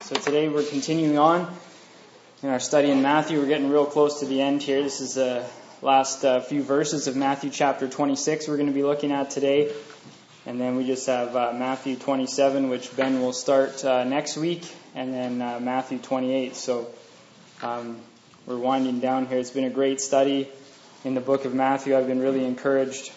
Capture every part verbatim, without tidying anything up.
So today we're continuing on in our study in Matthew. We're getting real close to the end here. This is the last uh, few verses of Matthew chapter twenty-six we're going to be looking at today. And then we just have uh, Matthew twenty-seven, which Ben will start uh, next week, and then uh, Matthew twenty-eight. So um, we're winding down here. It's been a great study in the book of Matthew. I've been really encouraged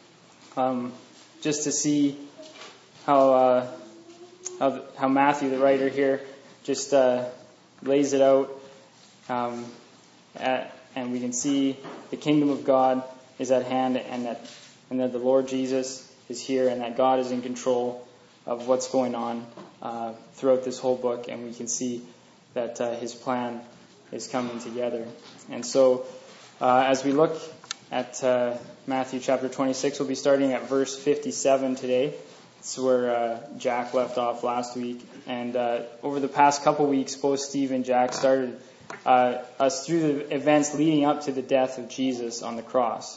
um, just to see how, uh, how how Matthew, the writer here, just uh, lays it out, um, at, and we can see the kingdom of God is at hand, and that and that the Lord Jesus is here, and that God is in control of what's going on uh, throughout this whole book, and we can see that uh, His plan is coming together. And so, uh, as we look at uh, Matthew chapter twenty-six, we'll be starting at verse fifty-seven today. It's where uh, Jack left off last week. And uh, over the past couple weeks, both Steve and Jack started uh, us through the events leading up to the death of Jesus on the cross.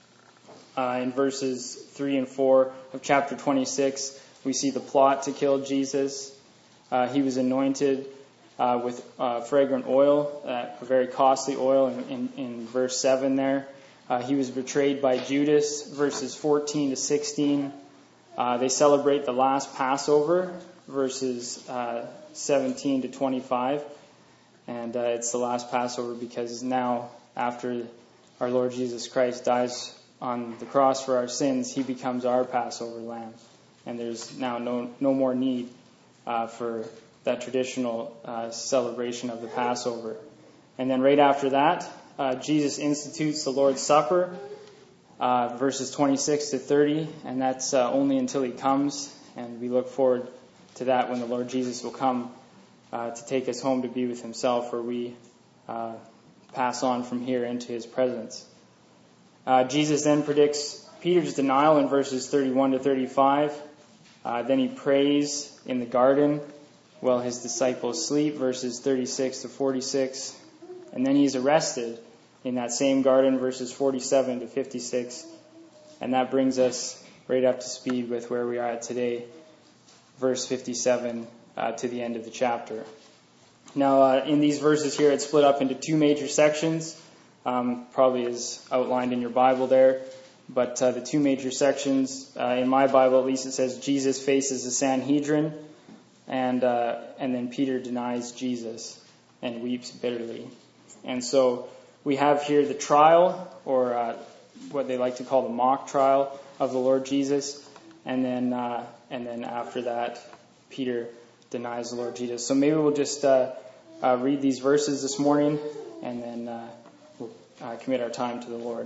Uh, in verses three and four of chapter twenty-six, we see the plot to kill Jesus. Uh, he was anointed uh, with uh, fragrant oil, uh, a very costly oil in, in, in verse seven there. Uh, he was betrayed by Judas, verses fourteen to sixteen. Uh, they celebrate the last Passover, verses uh, seventeen to twenty-five. And uh, it's the last Passover because now, after our Lord Jesus Christ dies on the cross for our sins, He becomes our Passover lamb. And there's now no, no more need uh, for that traditional uh, celebration of the Passover. And then right after that, uh, Jesus institutes the Lord's Supper. Uh, verses twenty-six to thirty, and that's uh, only until He comes, and we look forward to that when the Lord Jesus will come uh, to take us home to be with Himself, where we uh, pass on from here into His presence. Uh, Jesus then predicts Peter's denial in verses thirty-one to thirty-five. Uh, then He prays in the garden while His disciples sleep, verses thirty-six to forty-six. And then He's arrested in that same garden, verses forty-seven to fifty-six. And that brings us right up to speed with where we are at today, verse fifty-seven uh, to the end of the chapter. Now, uh, in these verses here, it's split up into two major sections, um, probably is outlined in your Bible there. But uh, the two major sections, uh, in my Bible at least, it says Jesus faces the Sanhedrin, and uh, and then Peter denies Jesus and weeps bitterly. And so we have here the trial, or uh, what they like to call the mock trial of the Lord Jesus, and then uh, and then after that, Peter denies the Lord Jesus. So maybe we'll just uh, uh, read these verses this morning, and then uh, we'll uh, commit our time to the Lord.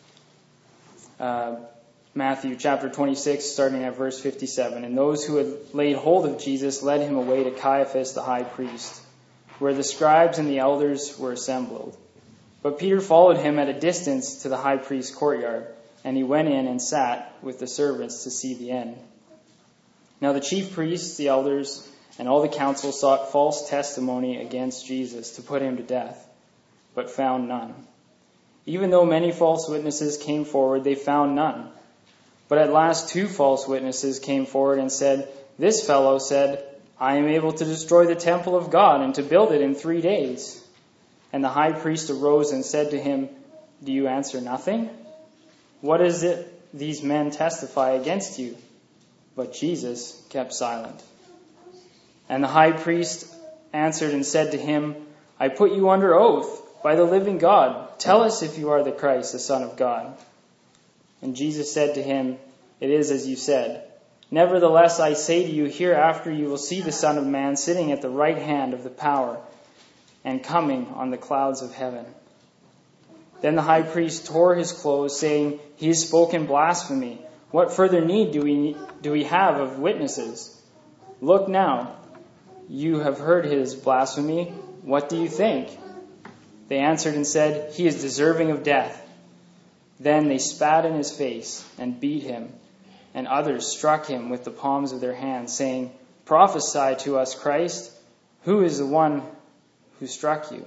Uh, Matthew chapter twenty-six, starting at verse fifty-seven. And those who had laid hold of Jesus led Him away to Caiaphas the high priest, where the scribes and the elders were assembled. But Peter followed him at a distance to the high priest's courtyard, and he went in and sat with the servants to see the end. Now the chief priests, the elders, and all the council sought false testimony against Jesus to put Him to death, but found none. Even though many false witnesses came forward, they found none. But at last two false witnesses came forward and said, "This fellow said, 'I am able to destroy the temple of God and to build it in three days.' And the high priest arose and said to him, 'Do you answer nothing? What is it these men testify against you?' But Jesus kept silent. And the high priest answered and said to him, 'I put you under oath by the living God. Tell us if you are the Christ, the Son of God.' And Jesus said to him, 'It is as you said. Nevertheless, I say to you, hereafter you will see the Son of Man sitting at the right hand of the power, and coming on the clouds of heaven.' Then the high priest tore his clothes, saying, 'He has spoken blasphemy. What further need do we do we have of witnesses? Look now, you have heard his blasphemy. What do you think?' They answered and said, 'He is deserving of death.' Then they spat in His face and beat Him, and others struck Him with the palms of their hands, saying, 'Prophesy to us, Christ. Who is the one who struck you?'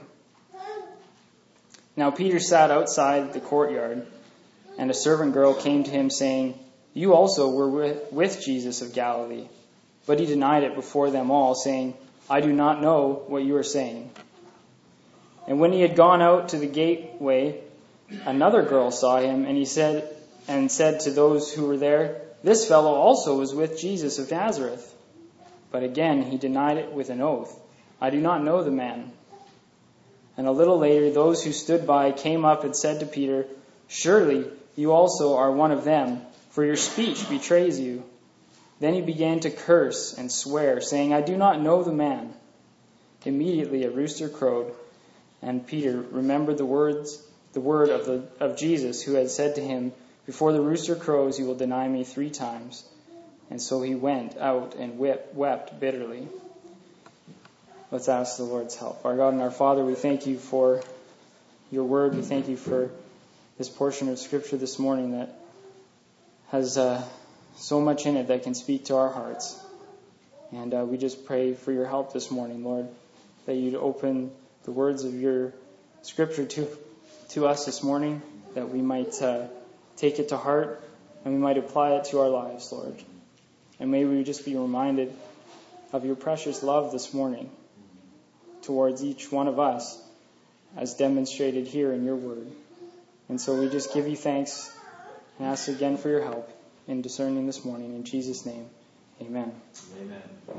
Now Peter sat outside the courtyard, and a servant girl came to him, saying, 'You also were with, with Jesus of Galilee.' But he denied it before them all, saying, I do not know what you are saying." And when he had gone out to the gateway, another girl saw him, and he said and said to those who were there, "This fellow also was with Jesus of Nazareth." But again he denied it with an oath, "I do not know the man." And a little later those who stood by came up and said to Peter, "Surely you also are one of them, for your speech betrays you." Then he began to curse and swear, saying, "I do not know the man." Immediately a rooster crowed, and Peter remembered the words, the word of the of Jesus, who had said to him, "Before the rooster crows, you will deny me three times." And so he went out and wept, wept bitterly. Let's ask the Lord's help. Our God and our Father, we thank you for your word. We thank you for this portion of Scripture this morning that has uh, so much in it that can speak to our hearts. And uh, we just pray for your help this morning, Lord, that you'd open the words of your Scripture to, to us this morning, that we might uh, take it to heart and we might apply it to our lives, Lord. And may we just be reminded of your precious love this morning towards each one of us, as demonstrated here in your word. And so we just give you thanks and ask again for your help in discerning this morning. In Jesus' name, amen. Amen.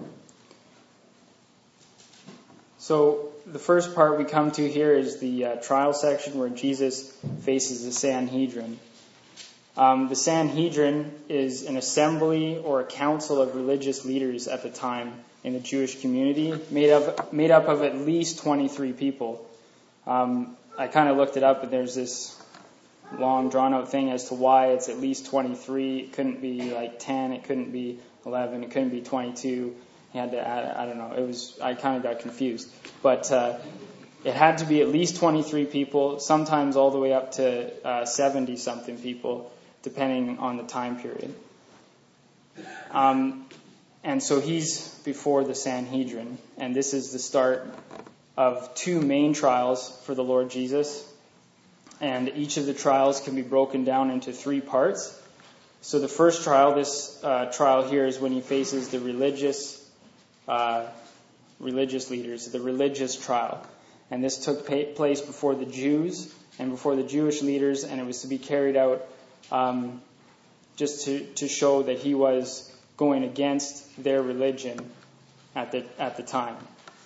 So the first part we come to here is the uh, trial section where Jesus faces the Sanhedrin. Um, the Sanhedrin is an assembly or a council of religious leaders at the time in the Jewish community, made up made up of at least twenty-three people. Um, I kind of looked it up, and there's this long, drawn-out thing as to why it's at least twenty-three. It couldn't be like ten. It couldn't be eleven. It couldn't be twenty-two. You had to add, I don't know. It was. I kind of got confused, but uh, it had to be at least twenty-three people. Sometimes all the way up to uh, seventy-something people, depending on the time period. Um, and so he's before the Sanhedrin, and this is the start of two main trials for the Lord Jesus. And each of the trials can be broken down into three parts. So the first trial, this uh, trial here, is when he faces the religious uh, religious leaders, the religious trial. And this took pa- place before the Jews and before the Jewish leaders, and it was to be carried out um, just to, to show that he was going against their religion at the at the time.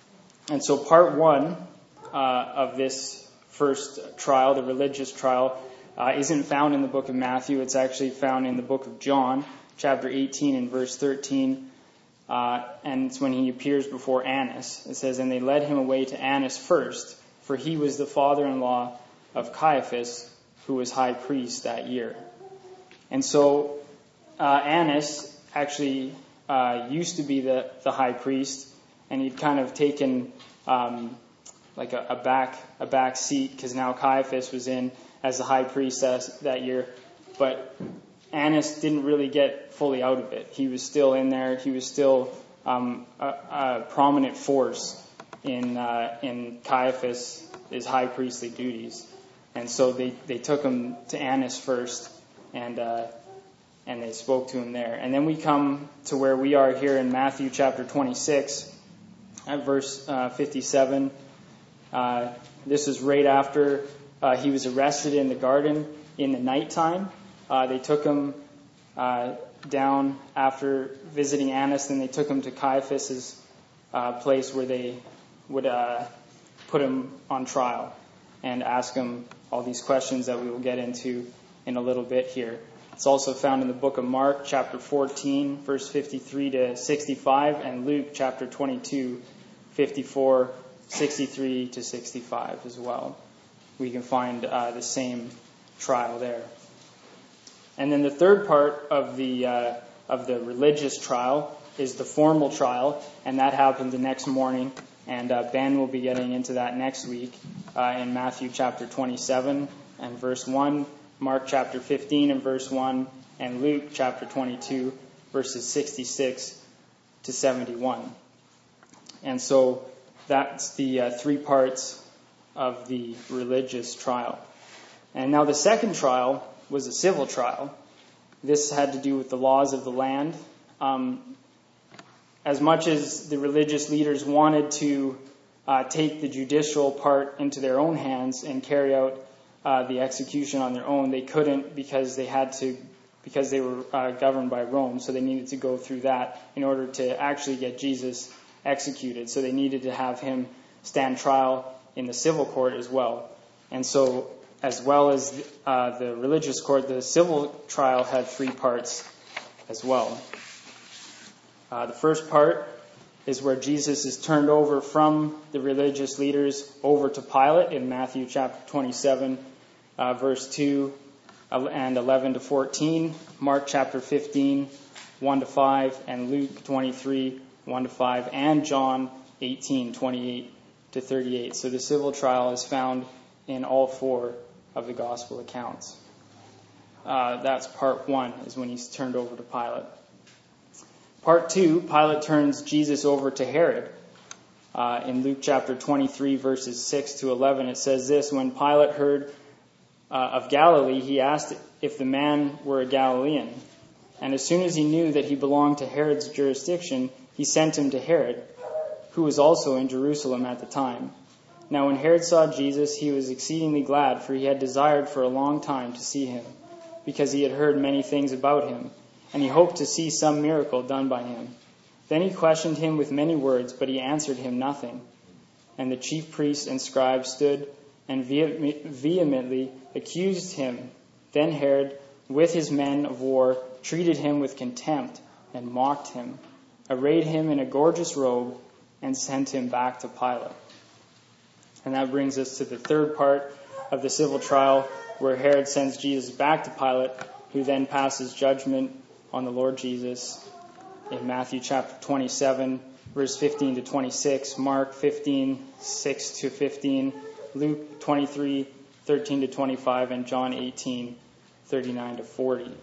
And so part one uh, of this first trial, the religious trial, uh, isn't found in the book of Matthew. It's actually found in the book of John, chapter eighteen and verse thirteen. Uh, and it's when he appears before Annas. It says, "And they led him away to Annas first, for he was the father-in-law of Caiaphas, who was high priest that year." And so uh, Annas actually uh, used to be the, the high priest, and he'd kind of taken um, like a, a back a back seat, because now Caiaphas was in as the high priest as, that year. But Annas didn't really get fully out of it. He was still in there. He was still um, a, a prominent force in uh, in Caiaphas' high priestly duties. And so they, they took him to Annas first, and uh, and they spoke to him there. And then we come to where we are here in Matthew chapter twenty-six, at verse uh, fifty-seven. Uh, this is right after uh, he was arrested in the garden in the nighttime. Uh, they took him uh, down after visiting Annas, and they took him to Caiaphas' uh, place where they would uh, put him on trial and ask him all these questions that we will get into in a little bit here. It's also found in the book of Mark, chapter fourteen, verse fifty-three to sixty-five, and Luke, chapter twenty-two, fifty-four, sixty-three to sixty-five as well. We can find uh, the same trial there. And then the third part of the uh, of the religious trial is the formal trial, and that happened the next morning. And uh, Ben will be getting into that next week uh, in Matthew chapter twenty-seven and verse one, Mark chapter fifteen and verse one, and Luke chapter twenty-two, verses sixty-six to seventy-one. And so that's the uh, three parts of the religious trial. And now the second trial was a civil trial. This had to do with the laws of the land. Um, as much as the religious leaders wanted to uh, take the judicial part into their own hands and carry out uh, the execution on their own, they couldn't because they had to, because they were uh, governed by Rome. So they needed to go through that in order to actually get Jesus executed. So they needed to have him stand trial in the civil court as well. And so, as well as uh, the religious court, the civil trial had three parts as well. Uh, the first part is where Jesus is turned over from the religious leaders over to Pilate in Matthew chapter twenty-seven, uh, verse two and eleven to fourteen, Mark chapter fifteen, one to five, and Luke twenty-three, one to five, and John eighteen, twenty-eight to thirty-eight. So the civil trial is found in all four of the gospel accounts. Uh, that's part one, is when he's turned over to Pilate. Part two, Pilate turns Jesus over to Herod. Uh, in Luke chapter twenty-three, verses six to eleven, it says this: When Pilate heard uh, of Galilee, he asked if the man were a Galilean. And as soon as he knew that he belonged to Herod's jurisdiction, he sent him to Herod, who was also in Jerusalem at the time. Now when Herod saw Jesus, he was exceedingly glad, for he had desired for a long time to see him, because he had heard many things about him, and he hoped to see some miracle done by him. Then he questioned him with many words, but he answered him nothing. And the chief priests and scribes stood and vehemently accused him. Then Herod, with his men of war, treated him with contempt and mocked him, arrayed him in a gorgeous robe, and sent him back to Pilate. And that brings us to the third part of the civil trial, where Herod sends Jesus back to Pilate, who then passes judgment on the Lord Jesus in Matthew chapter twenty-seven, verse fifteen to twenty-six, Mark fifteen, six to fifteen, Luke twenty-three, thirteen to twenty-five, and John eighteen, thirty-nine to forty.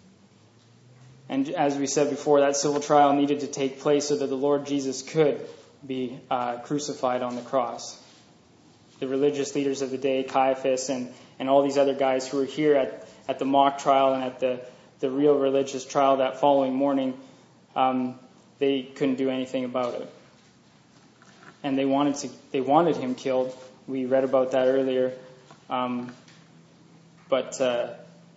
And as we said before, that civil trial needed to take place so that the Lord Jesus could be uh, crucified on the cross. The religious leaders of the day, Caiaphas and, and all these other guys who were here at, at the mock trial and at the, the real religious trial that following morning, um, they couldn't do anything about it. And they wanted to they wanted him killed. We read about that earlier. Um, but uh,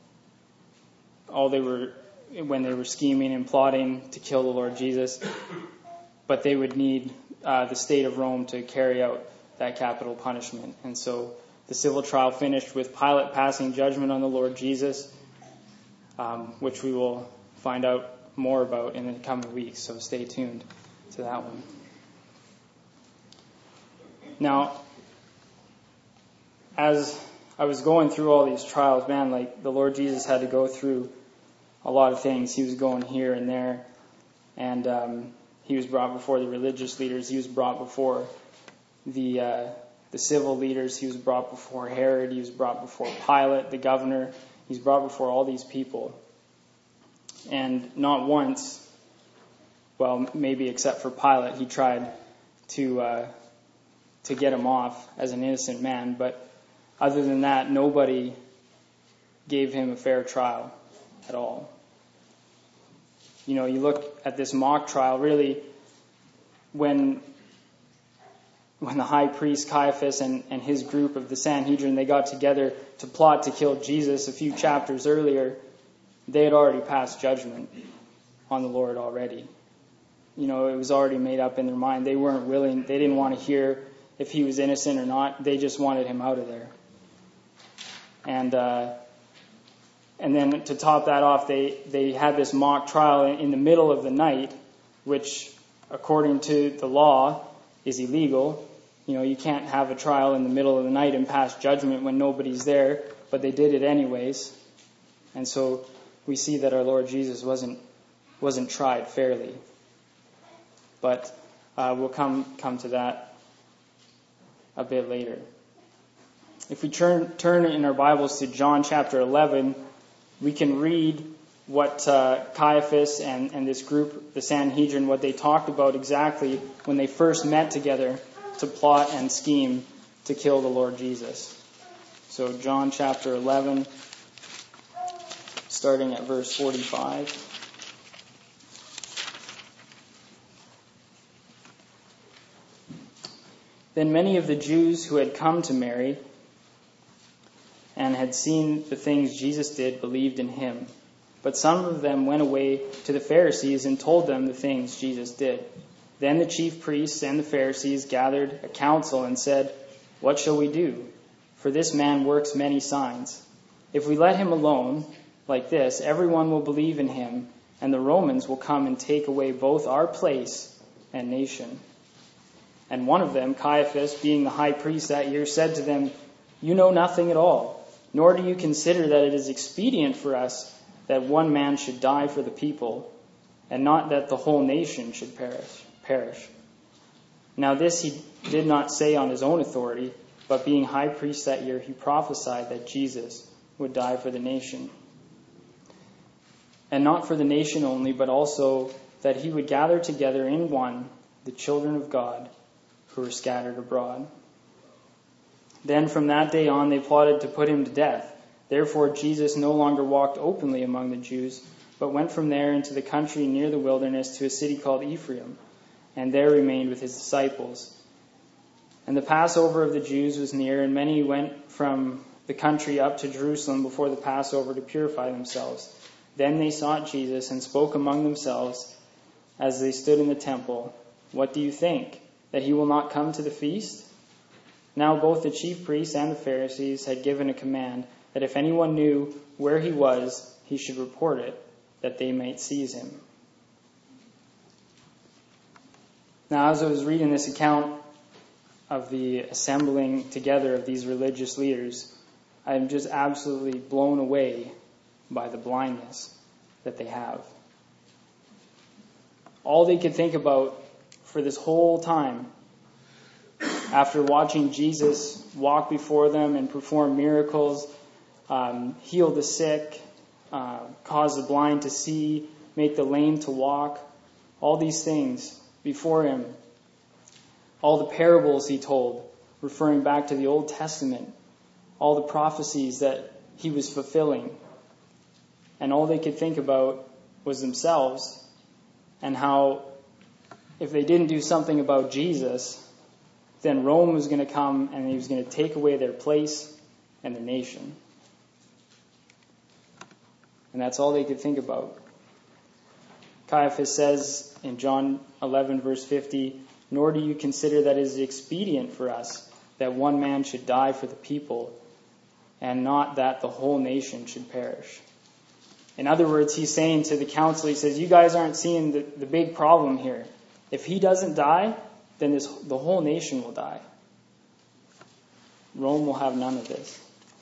all they were when they were scheming and plotting to kill the Lord Jesus, but they would need uh, the state of Rome to carry out that capital punishment. And so the civil trial finished with Pilate passing judgment on the Lord Jesus, um, which we will find out more about in the coming weeks. So stay tuned to that one. Now, as I was going through all these trials, man, like the Lord Jesus had to go through a lot of things. He was going here and there, and um, he was brought before the religious leaders. He was brought before the uh, the civil leaders. He was brought before Herod. He was brought before Pilate, the governor. He's brought before all these people. And not once, well, maybe except for Pilate, he tried to uh, to get him off as an innocent man. But other than that, nobody gave him a fair trial at all. You know, you look at this mock trial, really, when when the high priest Caiaphas and, and his group of the Sanhedrin, they got together to plot to kill Jesus a few chapters earlier, they had already passed judgment on the Lord already. You know, it was already made up in their mind. They weren't willing, they didn't want to hear if he was innocent or not. They just wanted him out of there. And uh, and then to top that off, they, they had this mock trial in, in the middle of the night, which, according to the law, is illegal. You know, you can't have a trial in the middle of the night and pass judgment when nobody's there, but they did it anyways. And so we see that our Lord Jesus wasn't wasn't tried fairly. But uh, we'll come come to that a bit later. If we turn turn in our Bibles to John chapter eleven, we can read what uh, Caiaphas and, and this group, the Sanhedrin, what they talked about exactly when they first met together to plot and scheme to kill the Lord Jesus. So John chapter eleven, starting at verse forty-five. Then many of the Jews who had come to Mary and had seen the things Jesus did believed in him. But some of them went away to the Pharisees and told them the things Jesus did. Then the chief priests and the Pharisees gathered a council and said, "What shall we do? For this man works many signs. If we let him alone like this, everyone will believe in him, and the Romans will come and take away both our place and nation." And one of them, Caiaphas, being the high priest that year, said to them, "You know nothing at all, nor do you consider that it is expedient for us that one man should die for the people, and not that the whole nation should perish. perish. Now this he did not say on his own authority, but being high priest that year, he prophesied that Jesus would die for the nation. And not for the nation only, but also that he would gather together in one the children of God who were scattered abroad. Then from that day on they plotted to put him to death. Therefore Jesus no longer walked openly among the Jews, but went from there into the country near the wilderness to a city called Ephraim, and there remained with his disciples. And the Passover of the Jews was near, and many went from the country up to Jerusalem before the Passover to purify themselves. Then they sought Jesus and spoke among themselves as they stood in the temple, "What do you think? That he will not come to the feast?" Now both the chief priests and the Pharisees had given a command that if anyone knew where he was, he should report it, that they might seize him. Now, as I was reading this account of the assembling together of these religious leaders, I'm just absolutely blown away by the blindness that they have. All they could think about for this whole time, after watching Jesus walk before them and perform miracles, um, heal the sick, uh, cause the blind to see, make the lame to walk, all these things before him, all the parables he told, referring back to the Old Testament, all the prophecies that he was fulfilling. And all they could think about was themselves and how if they didn't do something about Jesus, then Rome was going to come and he was going to take away their place and their nation. And that's all they could think about. Caiaphas says in John eleven, verse fifty, "Nor do you consider that it is expedient for us that one man should die for the people, and not that the whole nation should perish." In other words, he's saying to the council, he says, you guys aren't seeing the, the big problem here. If he doesn't die, then this, the whole nation will die. Rome will have none of this.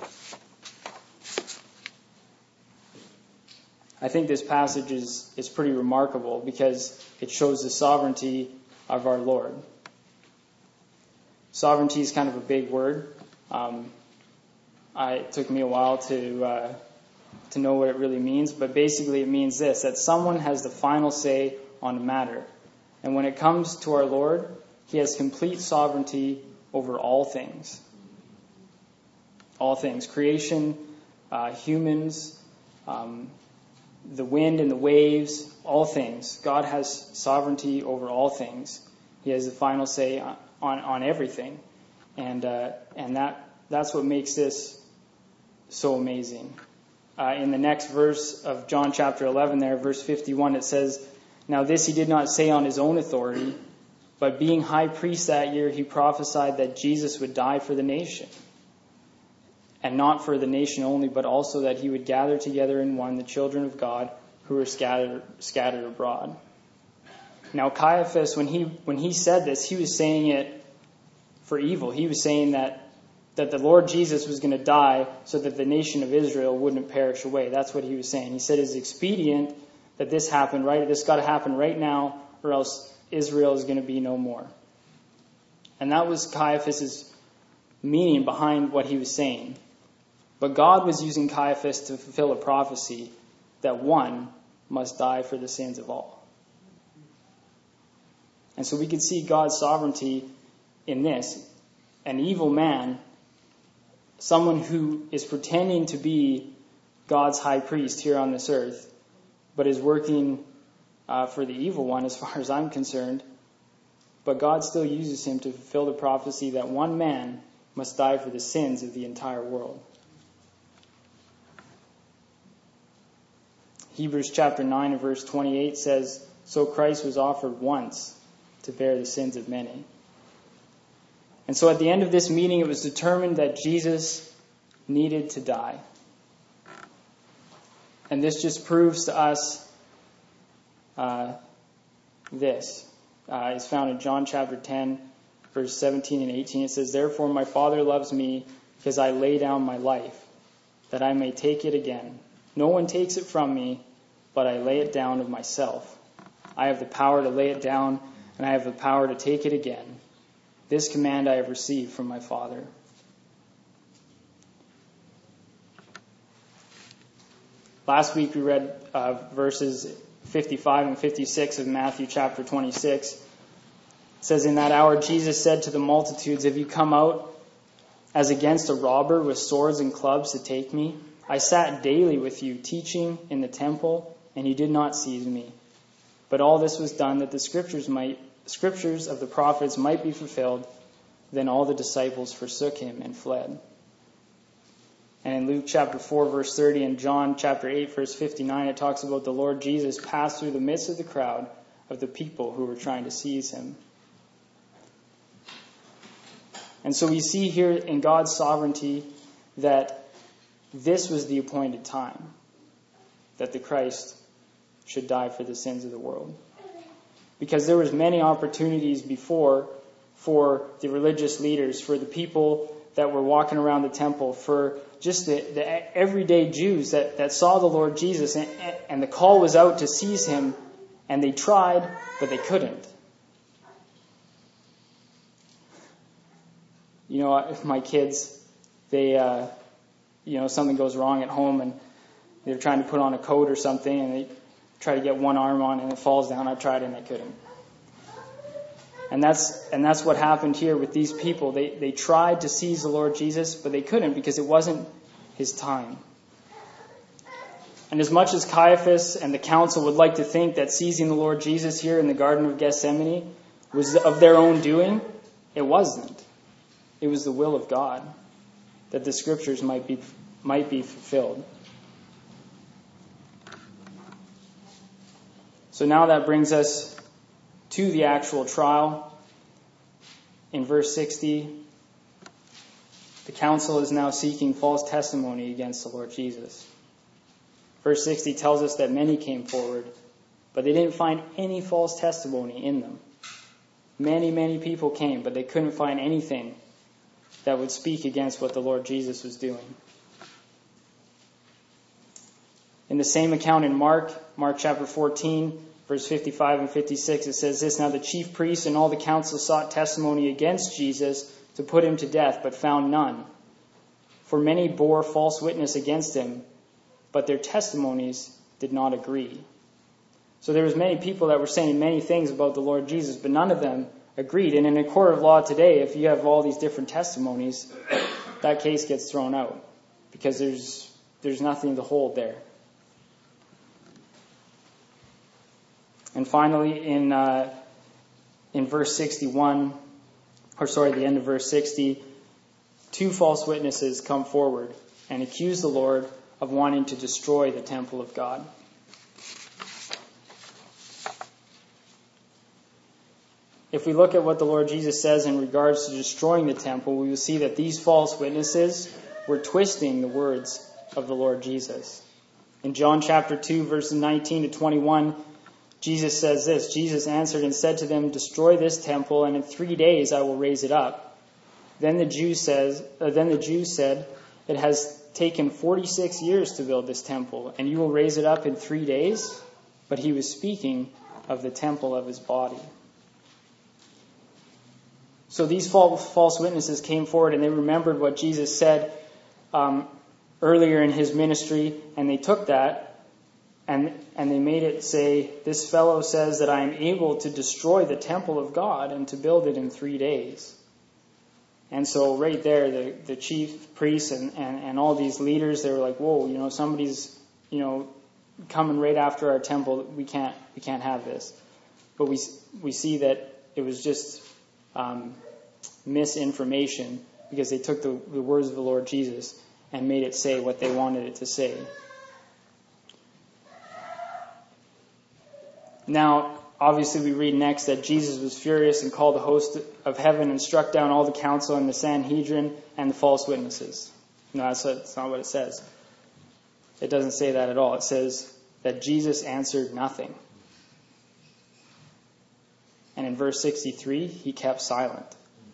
I think this passage is, is pretty remarkable because it shows the sovereignty of our Lord. Sovereignty is kind of a big word. Um, I, it took me a while to uh, to know what it really means, but basically it means this, that someone has the final say on a matter. And when it comes to our Lord, he has complete sovereignty over all things. All things. Creation, uh, humans, um, the wind and the waves, all things. God has sovereignty over all things. He has the final say on, on, on everything. And uh, and that that's what makes this so amazing. Uh, in the next verse of John chapter eleven there, verse fifty-one, it says, "Now this he did not say on his own authority, but being high priest that year, he prophesied that Jesus would die for the nation. And not for the nation only, but also that he would gather together in one the children of God who were scattered scattered abroad." Now Caiaphas, when he when he said this, he was saying it for evil. He was saying that that the Lord Jesus was going to die so that the nation of Israel wouldn't perish away. That's what he was saying. He said it's expedient that this happen right. This got to happen right now, or else Israel is going to be no more. And that was Caiaphas' meaning behind what he was saying. But God was using Caiaphas to fulfill a prophecy that one must die for the sins of all. And so we can see God's sovereignty in this. An evil man, someone who is pretending to be God's high priest here on this earth, but is working uh, for the evil one, as far as I'm concerned, but God still uses him to fulfill the prophecy that one man must die for the sins of the entire world. Hebrews chapter nine and verse twenty-eight says, "So Christ was offered once to bear the sins of many." And so at the end of this meeting, it was determined that Jesus needed to die. And this just proves to us uh, this. Uh, it's found in John chapter ten, verse seventeen and eighteen. It says, "Therefore my Father loves me, because I lay down my life, that I may take it again. No one takes it from me, but I lay it down of myself. I have the power to lay it down, and I have the power to take it again. This command I have received from my Father." Last week we read uh, verses fifty-five and fifty-six of Matthew chapter twenty-six. It says, "In that hour Jesus said to the multitudes, 'Have you come out as against a robber with swords and clubs to take me? I sat daily with you teaching in the temple, and you did not seize me. But all this was done that the scriptures might scriptures of the prophets might be fulfilled. Then all the disciples forsook him and fled.'" And in Luke chapter four, verse thirty, and John chapter eight, verse fifty-nine, it talks about the Lord Jesus passed through the midst of the crowd of the people who were trying to seize him. And so we see here in God's sovereignty that this was the appointed time that the Christ should die for the sins of the world. Because there was many opportunities before for the religious leaders, for the people that were walking around the temple, for just the, the everyday Jews that, that saw the Lord Jesus, and, and the call was out to seize him, and they tried, but they couldn't. You know, if my kids, they, uh, you know, something goes wrong at home, and they're trying to put on a coat or something, and they try to get one arm on, and it falls down. I tried, and I couldn't. And that's and that's what happened here with these people. They they tried to seize the Lord Jesus, but they couldn't because it wasn't his time. And as much as Caiaphas and the council would like to think that seizing the Lord Jesus here in the Garden of Gethsemane was of their own doing, it wasn't. It was the will of God that the scriptures might be might be fulfilled. So now that brings us to the actual trial. In verse sixty, the council is now seeking false testimony against the Lord Jesus. Verse sixty tells us that many came forward, but they didn't find any false testimony in them. Many, many people came, but they couldn't find anything that would speak against what the Lord Jesus was doing. In the same account in Mark, Mark chapter fourteen, verse fifty-five and fifty-six, it says this, "Now the chief priests and all the council sought testimony against Jesus to put him to death, but found none. For many bore false witness against him, but their testimonies did not agree." So there was many people that were saying many things about the Lord Jesus, but none of them agreed. And in a court of law today, if you have all these different testimonies, that case gets thrown out because there's there's nothing to hold there. And finally, in uh, in verse sixty-one, or sorry, the end of verse sixty, two false witnesses come forward and accuse the Lord of wanting to destroy the temple of God. If we look at what the Lord Jesus says in regards to destroying the temple, we will see that these false witnesses were twisting the words of the Lord Jesus. In John chapter two, verses nineteen to twenty-one, Jesus says this, "Jesus answered and said to them, 'Destroy this temple, and in three days I will raise it up.' Then the Jews says, uh, then the Jews said, 'It has taken forty-six years to build this temple, and you will raise it up in three days?' But he was speaking of the temple of his body." So these false witnesses came forward and they remembered what Jesus said um, earlier in his ministry, and they took that and and they made it say, "This fellow says that I am able to destroy the temple of God and to build it in three days." And so right there, the, the chief priests and, and, and all these leaders, they were like, "Whoa, you know, somebody's, you know, coming right after our temple. We can't we can't have this." But we we see that it was just um, misinformation, because they took the, the words of the Lord Jesus and made it say what they wanted it to say. Now, obviously we read next that Jesus was furious and called the host of heaven and struck down all the council and the Sanhedrin and the false witnesses. No, that's, that's not what it says. It doesn't say that at all. It says that Jesus answered nothing. And in verse sixty-three, he kept silent.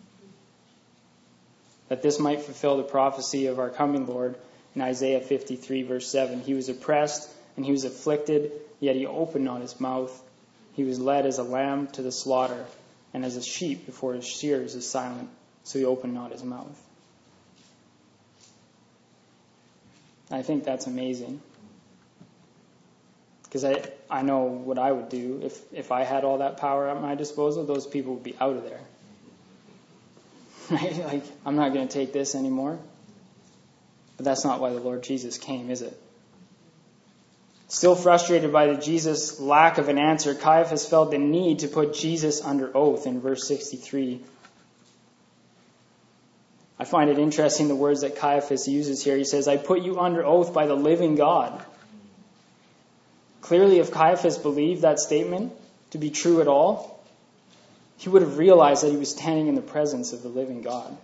That this might fulfill the prophecy of our coming Lord in Isaiah fifty-three, verse seven. He was oppressed and he was afflicted, yet he opened not his mouth. He was led as a lamb to the slaughter, and as a sheep before his shearers is silent, so he opened not his mouth. I think that's amazing. Because I, I know what I would do. If, if I had all that power at my disposal, those people would be out of there. Right? Like, I'm not going to take this anymore. But that's not why the Lord Jesus came, is it? Still frustrated by the Jesus' lack of an answer, Caiaphas felt the need to put Jesus under oath in verse sixty-three. I find it interesting the words that Caiaphas uses here. He says, I put you under oath by the living God. Clearly, if Caiaphas believed that statement to be true at all, he would have realized that he was standing in the presence of the living God.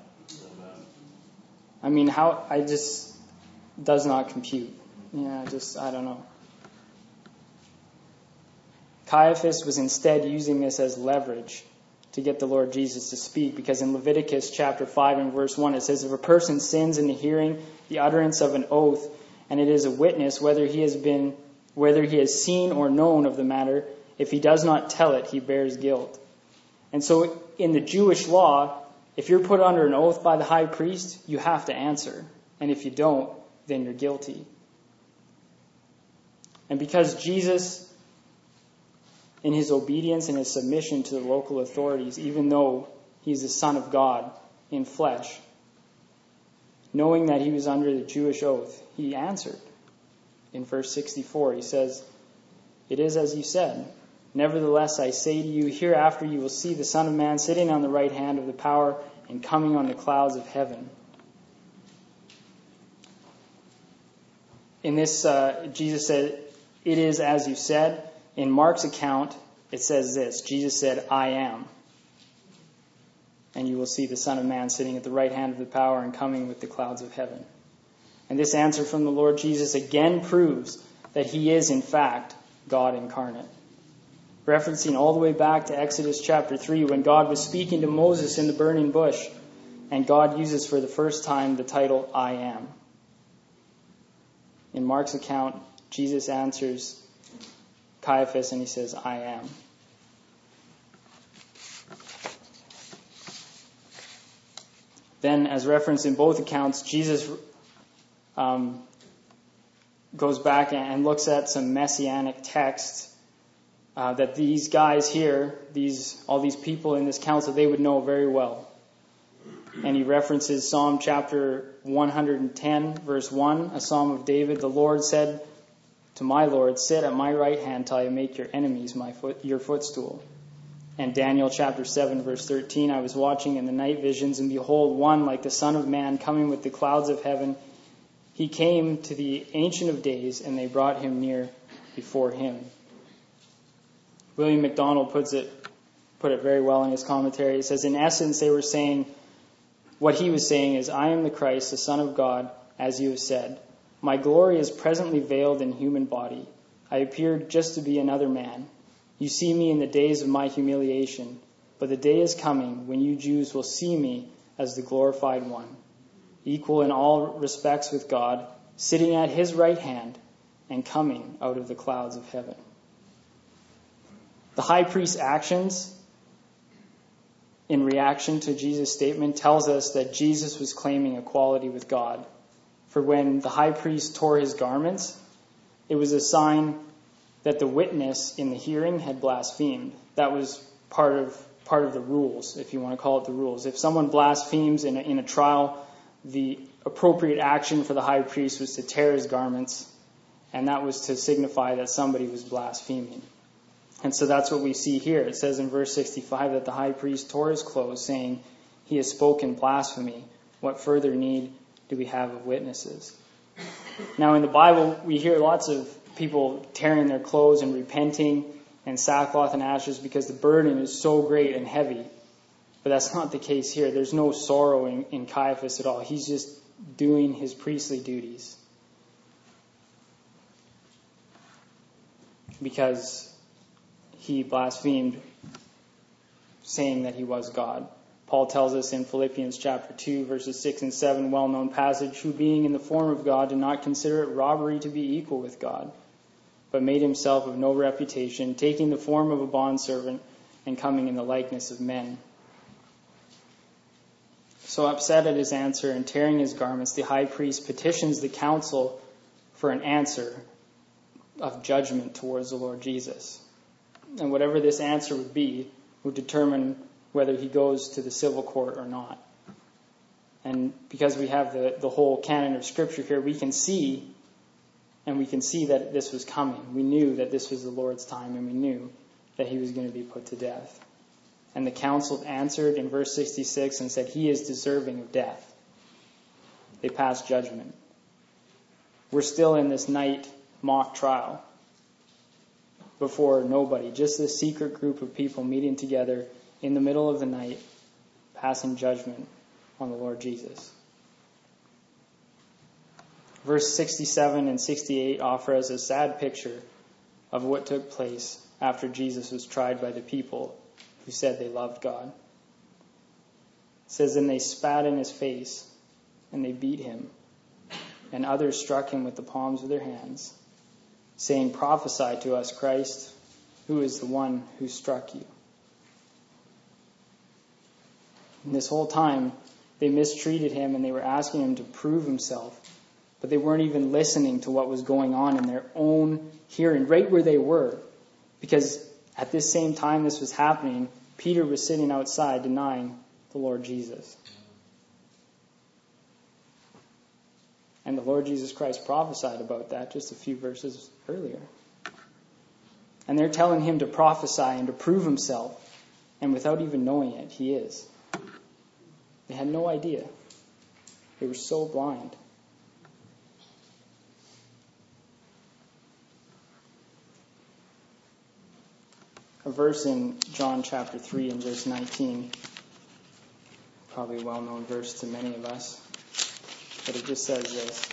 I mean, how, I just, does not compute. Yeah, just, I don't know. Caiaphas was instead using this as leverage to get the Lord Jesus to speak, because in Leviticus chapter five and verse one it says, if a person sins in the hearing the utterance of an oath, and it is a witness whether he has been whether he has seen or known of the matter, if he does not tell it, he bears guilt. And so in the Jewish law, if you're put under an oath by the high priest, you have to answer. And if you don't, then you're guilty. And because Jesus, in his obedience and his submission to the local authorities, even though he's the Son of God in flesh, knowing that he was under the Jewish oath, he answered. In verse sixty-four, he says, it is as you said. Nevertheless, I say to you, hereafter you will see the Son of Man sitting on the right hand of the power and coming on the clouds of heaven. In this, uh, Jesus said, it is as you said. In Mark's account, it says this, Jesus said, I am. And you will see the Son of Man sitting at the right hand of the power and coming with the clouds of heaven. And this answer from the Lord Jesus again proves that he is, in fact, God incarnate. Referencing all the way back to Exodus chapter three, when God was speaking to Moses in the burning bush, and God uses for the first time the title, I am. In Mark's account, Jesus answers Caiaphas and he says, I am. Then, as referenced in both accounts, Jesus um, goes back and looks at some messianic texts uh, that these guys here, these all these people in this council, they would know very well. And he references Psalm chapter one hundred ten, verse one, a psalm of David. The Lord said to my Lord, sit at my right hand till I make your enemies my foot, your footstool. And Daniel chapter seven, verse thirteen, I was watching in the night visions, and behold, one like the Son of Man coming with the clouds of heaven. He came to the Ancient of Days, and they brought him near before him. William MacDonald puts it, put it very well in his commentary. He says, in essence, they were saying, what he was saying is, I am the Christ, the Son of God, as you have said. My glory is presently veiled in human body. I appeared just to be another man. You see me in the days of my humiliation, but the day is coming when you Jews will see me as the glorified one, equal in all respects with God, sitting at his right hand and coming out of the clouds of heaven. The high priest's actions in reaction to Jesus' statement tells us that Jesus was claiming equality with God. For when the high priest tore his garments, it was a sign that the witness in the hearing had blasphemed. That was part of part of the rules, if you want to call it the rules. If someone blasphemes in a, in a trial, the appropriate action for the high priest was to tear his garments, and that was to signify that somebody was blaspheming. And so that's what we see here. It says in verse sixty-five that the high priest tore his clothes, saying, "He has spoken blasphemy. What further need do we have of witnesses?" Now in the Bible, we hear lots of people tearing their clothes and repenting and sackcloth and ashes because the burden is so great and heavy. But that's not the case here. There's no sorrow in, in Caiaphas at all. He's just doing his priestly duties. Because he blasphemed, saying that he was God. Paul tells us in Philippians chapter two, verses six and seven, well-known passage, "Who being in the form of God did not consider it robbery to be equal with God, but made himself of no reputation, taking the form of a bondservant and coming in the likeness of men." So upset at his answer and tearing his garments, the high priest petitions the council for an answer of judgment towards the Lord Jesus. And whatever this answer would be would determine whether he goes to the civil court or not. And because we have the, the whole canon of Scripture here, we can see, and we can see that this was coming. We knew that this was the Lord's time, and we knew that he was going to be put to death. And the council answered in verse sixty-six and said, "He is deserving of death." They passed judgment. We're still in this night mock trial before nobody, just this secret group of people meeting together in the middle of the night, passing judgment on the Lord Jesus. Verse sixty-seven and sixty-eight offer us a sad picture of what took place after Jesus was tried by the people who said they loved God. It says, "And they spat in his face, and they beat him, and others struck him with the palms of their hands, saying, 'Prophesy to us, Christ, who is the one who struck you?'" And this whole time, they mistreated him, and they were asking him to prove himself. But they weren't even listening to what was going on in their own hearing, right where they were. Because at this same time this was happening, Peter was sitting outside denying the Lord Jesus. And the Lord Jesus Christ prophesied about that just a few verses earlier. And they're telling him to prophesy and to prove himself. And without even knowing it, he is. They had no idea. They were so blind. A verse in John chapter three and verse nineteen, probably a well-known verse to many of us, but it just says this: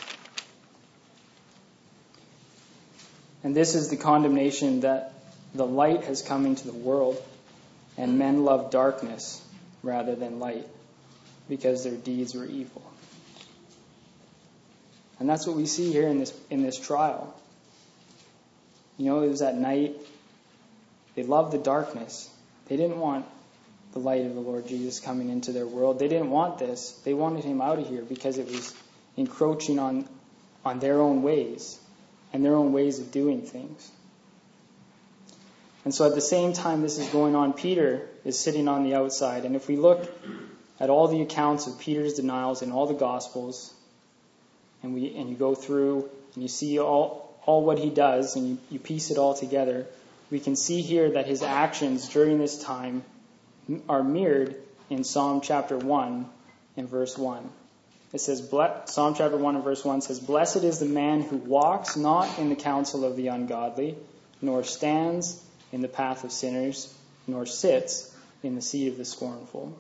"And this is the condemnation, that the light has come into the world, and men love darkness rather than light, because their deeds were evil." And that's what we see here in this in this trial. You know, it was at night. They loved the darkness. They didn't want the light of the Lord Jesus coming into their world. They didn't want this. They wanted him out of here because it was encroaching on, on their own ways and their own ways of doing things. And so at the same time this is going on, Peter is sitting on the outside. And if we look at all the accounts of Peter's denials in all the Gospels, and we and you go through and you see all, all what he does, and you, you piece it all together, we can see here that his actions during this time are mirrored in Psalm chapter one and verse one. It says, Psalm chapter one and verse one says, "Blessed is the man who walks not in the counsel of the ungodly, nor stands in the path of sinners, nor sits in the seat of the scornful."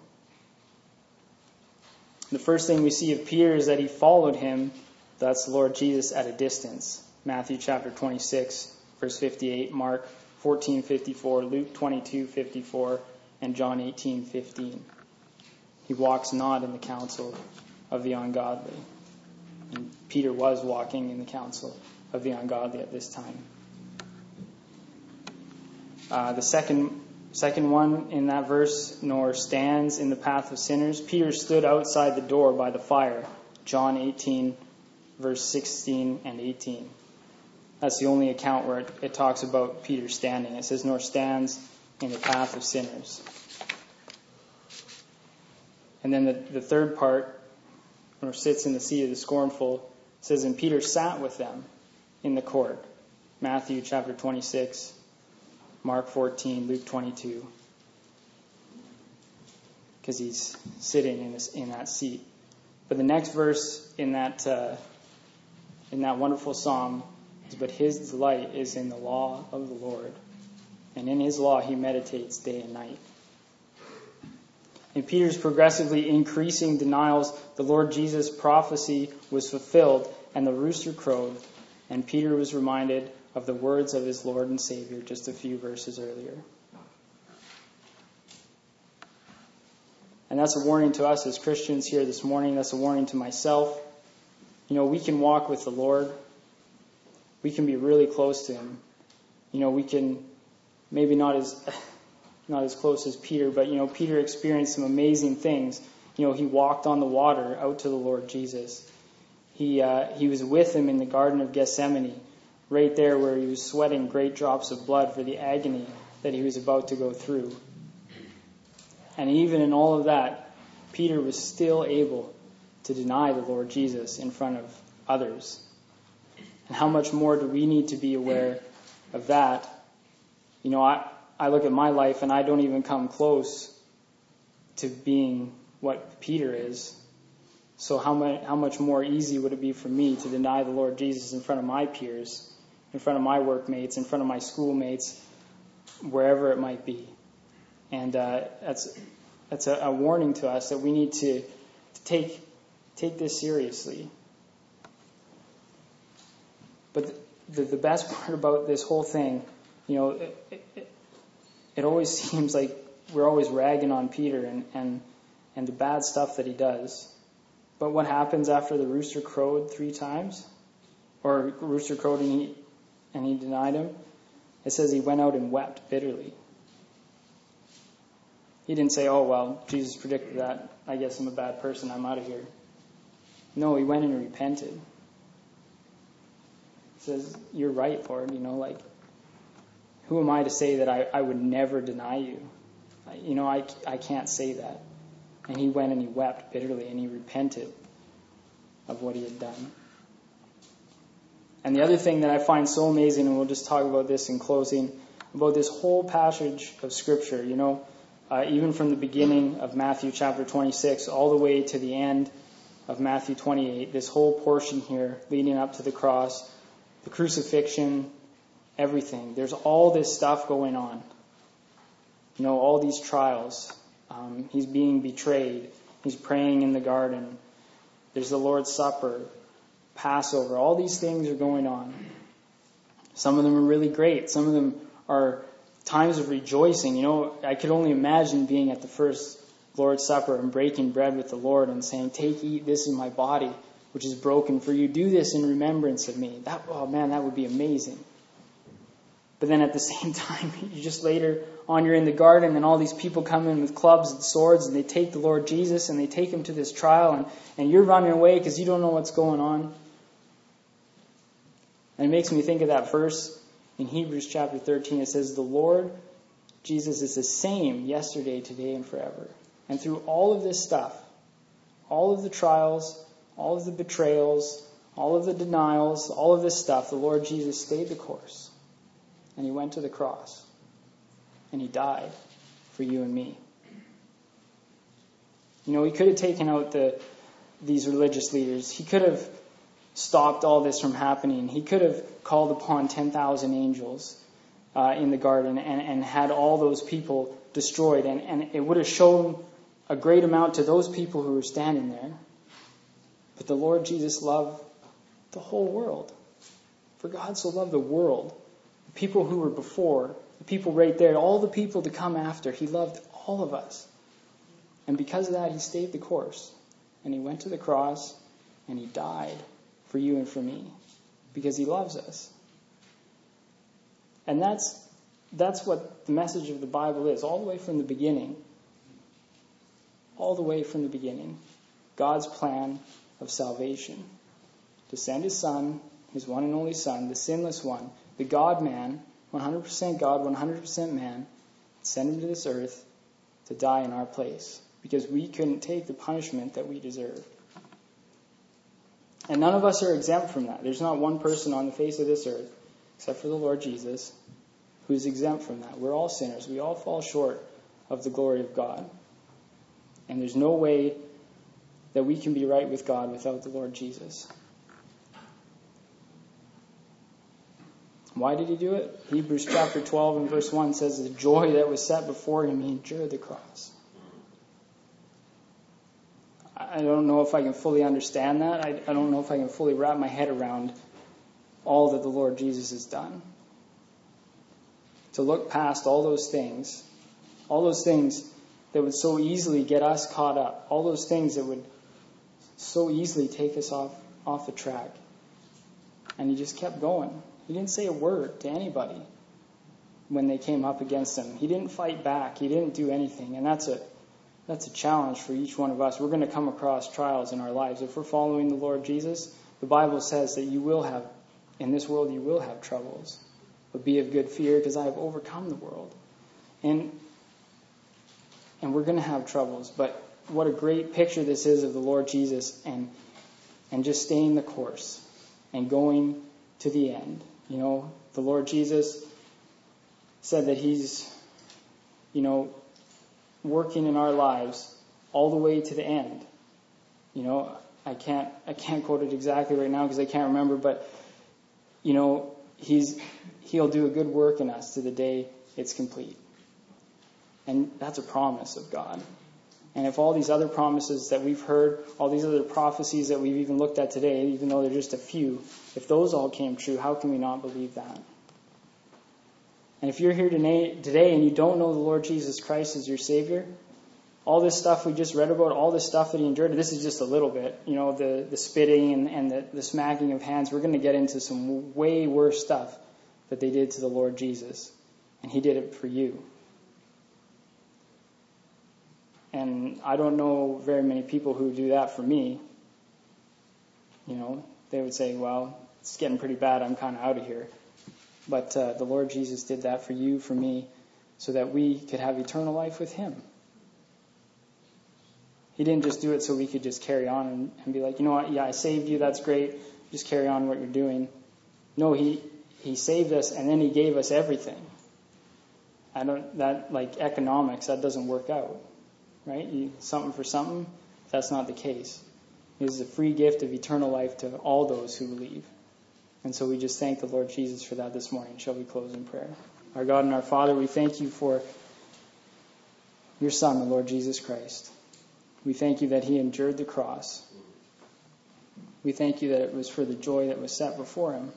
The first thing we see of Peter is that he followed him, that's the Lord Jesus, at a distance. Matthew chapter twenty-six, verse fifty-eight, Mark fourteen fifty-four, Luke twenty-two fifty-four, and John eighteen fifteen. He walks not in the counsel of the ungodly. And Peter was walking in the counsel of the ungodly at this time. Uh, the second second one in that verse, "nor stands in the path of sinners." Peter stood outside the door by the fire. John eighteen, verse sixteen and eighteen. That's the only account where it, it talks about Peter standing. It says, "nor stands in the path of sinners." And then the, the third part, "nor sits in the seat of the scornful," says, "and Peter sat with them in the court." Matthew chapter twenty-six, Mark fourteen, Luke twenty-two. Because he's sitting in this, in that seat. But the next verse in that uh, in that wonderful psalm is, "But his delight is in the law of the Lord, and in his law he meditates day and night." In Peter's progressively increasing denials, the Lord Jesus' prophecy was fulfilled, and the rooster crowed, and Peter was reminded of the words of his Lord and Savior just a few verses earlier. And that's a warning to us as Christians here this morning. That's a warning to myself. You know, we can walk with the Lord. We can be really close to him. You know, we can maybe not as not as close as Peter, but, you know, Peter experienced some amazing things. You know, he walked on the water out to the Lord Jesus. He uh, he was with him in the Garden of Gethsemane, right there where he was sweating great drops of blood for the agony that he was about to go through. And even in all of that, Peter was still able to deny the Lord Jesus in front of others. And how much more do we need to be aware of that? You know, I, I look at my life and I don't even come close to being what Peter is. So how much, how much more easy would it be for me to deny the Lord Jesus in front of my peers, in front of my workmates, in front of my schoolmates, wherever it might be? And uh, that's that's a, a warning to us that we need to, to take take this seriously. But the, the best part about this whole thing, you know, it, it, it always seems like we're always ragging on Peter and, and, and the bad stuff that he does. But what happens after the rooster crowed three times? Or rooster crowed and he, and he denied him? It says he went out and wept bitterly. He didn't say, "Oh, well, Jesus predicted that. I guess I'm a bad person. I'm out of here." No, he went and repented. He says, "You're right, Lord. You know, like, who am I to say that I, I would never deny you? I, you know, I, I can't say that." And he went and he wept bitterly and he repented of what he had done. And the other thing that I find so amazing, and we'll just talk about this in closing, about this whole passage of Scripture, you know, Uh, even from the beginning of Matthew chapter twenty-six all the way to the end of Matthew twenty-eight, this whole portion here leading up to the cross, the crucifixion, everything. There's all this stuff going on. You know, all these trials. Um, he's being betrayed. He's praying in the garden. There's the Lord's Supper, Passover. All these things are going on. Some of them are really great. Some of them are times of rejoicing. You know, I could only imagine being at the first Lord's Supper and breaking bread with the Lord and saying, "Take, eat, this is my body, which is broken for you. Do this in remembrance of me." That, oh man, that would be amazing. But then at the same time, you just later on, you're in the garden and all these people come in with clubs and swords and they take the Lord Jesus and they take him to this trial and, and you're running away because you don't know what's going on. And it makes me think of that verse in Hebrews chapter thirteen. It says, "The Lord Jesus is the same yesterday, today, and forever." And through all of this stuff, all of the trials, all of the betrayals, all of the denials, all of this stuff, the Lord Jesus stayed the course. And he went to the cross. And he died for you and me. You know, he could have taken out the these religious leaders. He could have stopped all this from happening. He could have called upon ten thousand angels uh, in the garden and, and had all those people destroyed. And, and it would have shown a great amount to those people who were standing there. But the Lord Jesus loved the whole world. For God so loved the world, the people who were before, the people right there, all the people to come after. He loved all of us. And because of that, he stayed the course. And he went to the cross and he died for you and for me, because he loves us. And that's that's what the message of the Bible is, all the way from the beginning. All the way from the beginning. God's plan of salvation. To send his Son, his one and only Son, the sinless one, the God-man, one hundred percent God, one hundred percent man, send him to this earth to die in our place, because we couldn't take the punishment that we deserved. And none of us are exempt from that. There's not one person on the face of this earth, except for the Lord Jesus, who's exempt from that. We're all sinners. We all fall short of the glory of God. And there's no way that we can be right with God without the Lord Jesus. Why did he do it? Hebrews chapter twelve and verse one says, the joy that was set before him, he endured the cross. I don't know if I can fully understand that. I, I don't know if I can fully wrap my head around all that the Lord Jesus has done. To look past all those things, all those things that would so easily get us caught up, all those things that would so easily take us off, off the track. And he just kept going. He didn't say a word to anybody when they came up against him. He didn't fight back. He didn't do anything. And that's a that's a challenge for each one of us. We're going to come across trials in our lives. If we're following the Lord Jesus, the Bible says that you will have, in this world you will have troubles. But be of good fear, because I have overcome the world. And and we're going to have troubles. But what a great picture this is of the Lord Jesus and and just staying the course and going to the end. You know, the Lord Jesus said that he's, you know, working in our lives all the way to the end. You know, I can't I can't quote it exactly right now because I can't remember, but you know, he's he'll do a good work in us to the day it's complete. And that's a promise of God. And if all these other promises that we've heard, all these other prophecies that we've even looked at today, even though they're just a few, if those all came true, how can we not believe that? And if you're here today and you don't know the Lord Jesus Christ as your Savior, all this stuff we just read about, all this stuff that he endured, this is just a little bit. You know, the, the spitting and, and the, the smacking of hands. We're going to get into some way worse stuff that they did to the Lord Jesus. And he did it for you. And I don't know very many people who do that for me. You know, they would say, well, it's getting pretty bad. I'm kind of out of here. But uh, the Lord Jesus did that for you, for me, so that we could have eternal life with him. He didn't just do it so we could just carry on and, and be like, you know what, yeah, I saved you, that's great. Just carry on what you're doing. No, he he saved us and then he gave us everything. I don't, that, like economics, that doesn't work out. Right? You, something for something, that's not the case. It is a free gift of eternal life to all those who believe. And so we just thank the Lord Jesus for that this morning. Shall we close in prayer? Our God and our Father, we thank you for your Son, the Lord Jesus Christ. We thank you that he endured the cross. We thank you that it was for the joy that was set before him.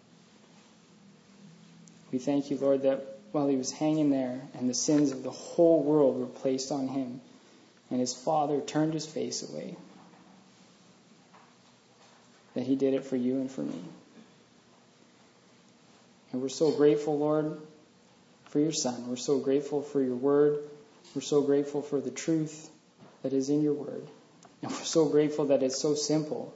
We thank you, Lord, that while he was hanging there and the sins of the whole world were placed on him, and his Father turned his face away, that he did it for you and for me. And we're so grateful, Lord, for your Son. We're so grateful for your word. We're so grateful for the truth that is in your word. And we're so grateful that it's so simple.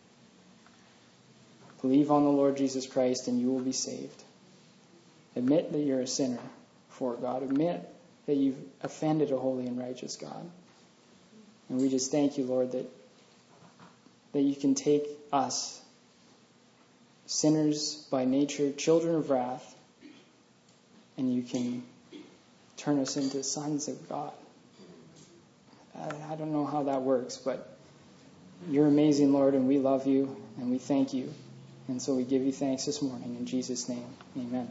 Believe on the Lord Jesus Christ and you will be saved. Admit that you're a sinner before God. Admit that you've offended a holy and righteous God. And we just thank you, Lord, that that you can take us, sinners by nature, children of wrath, and you can turn us into sons of God. I, I don't know how that works, but you're amazing, Lord, and we love you, and we thank you. And so we give you thanks this morning. In Jesus' name, amen.